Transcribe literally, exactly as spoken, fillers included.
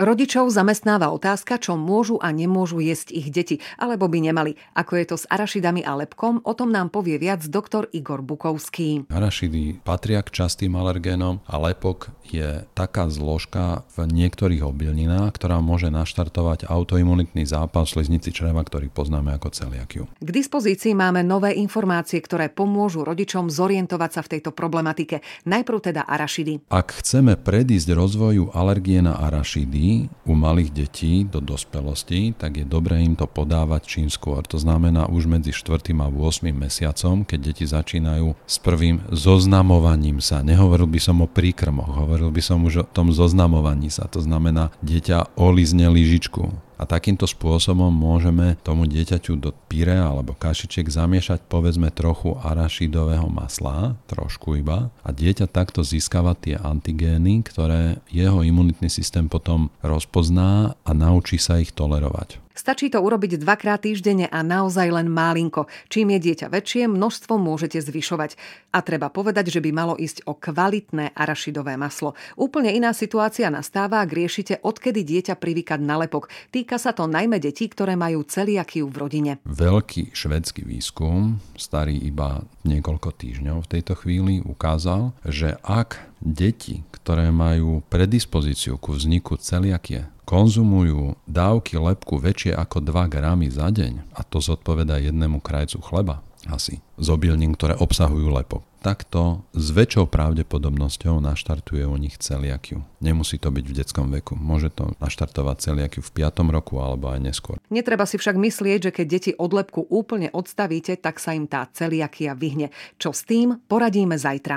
Rodičov zamestnáva otázka, čo môžu a nemôžu jesť ich deti, alebo by nemali. Ako je to s arašidami a lepkom, o tom nám povie viac doktor Igor Bukovský. Arašidy patria k častým alergénom a lepok je taká zložka v niektorých obilninách, ktorá môže naštartovať autoimunitný zápal v sliznici čreva, ktorý poznáme ako celiakiu. K dispozícii máme nové informácie, ktoré pomôžu rodičom zorientovať sa v tejto problematike. Najprv teda arašidy. Ak chceme predísť rozvoju alergie na arašidy u malých detí do dospelosti, tak je dobré im to podávať čím skôr. To znamená už medzi štvrtým a ôsmym mesiacom, keď deti začínajú s prvým zoznamovaním sa. Nehovoril by som o príkrmoch, hovoril by som už o tom zoznamovaní sa. To znamená, dieťa olizne lyžičku. A takýmto spôsobom môžeme tomu dieťaťu do pyre alebo kašičiek zamiešať povedzme trochu arašidového masla, trošku iba, a dieťa takto získava tie antigény, ktoré jeho imunitný systém potom rozpozná a naučí sa ich tolerovať. Stačí to urobiť dvakrát týždenne a naozaj len málinko. Čím je dieťa väčšie, množstvo môžete zvyšovať. A treba povedať, že by malo ísť o kvalitné arašidové maslo. Úplne iná situácia nastáva, ak riešite, odkedy dieťa privykať na lepok. Týka sa to najmä detí, ktoré majú celiakiu v rodine. Veľký švédsky výskum, starý iba niekoľko týždňov v tejto chvíli, ukázal, že ak deti, ktoré majú predispozíciu ku vzniku celiakie, konzumujú dávky lepku väčšie ako dva gramy za deň, a to zodpovedá jednému krajcu chleba asi, z obilnín, ktoré obsahujú lepok, tak to s väčšou pravdepodobnosťou naštartuje u nich celiakiu. Nemusí to byť v detskom veku. Môže to naštartovať celiakiu v piatom roku alebo aj neskôr. Netreba si však myslieť, že keď deti od lepku úplne odstavíte, tak sa im tá celiakia vyhne. Čo s tým, poradíme zajtra.